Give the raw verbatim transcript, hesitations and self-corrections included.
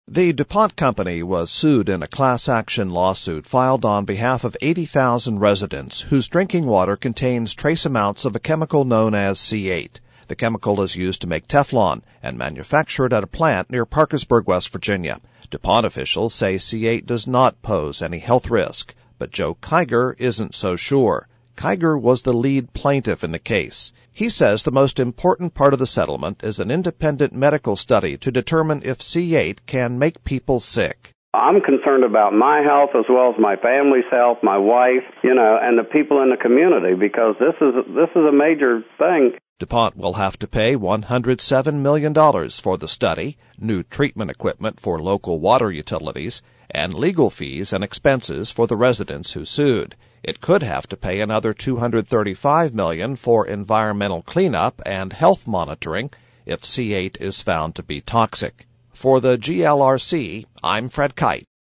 The DuPont Company was sued in a class-action lawsuit filed on behalf of eighty thousand residents whose drinking water contains trace amounts of a chemical known as C eight. The chemical is used to make Teflon and manufactured at a plant near Parkersburg, West Virginia. DuPont officials say C eight does not pose any health risk, but Joe Kiger isn't so sure. Kiger was the lead plaintiff in the case. He says the most important part of the settlement is an independent medical study to determine if C eight can make people sick. I'm concerned about my health as well as my family's health, my wife, you know, and the people in the community, because this is this is a major thing. DuPont will have to pay one hundred seven million dollars for the study, new treatment equipment for local water utilities, and legal fees and expenses for the residents who sued. It could have to pay another two hundred thirty-five million dollars for environmental cleanup and health monitoring if C eight is found to be toxic. For the G L R C, I'm Fred Kite.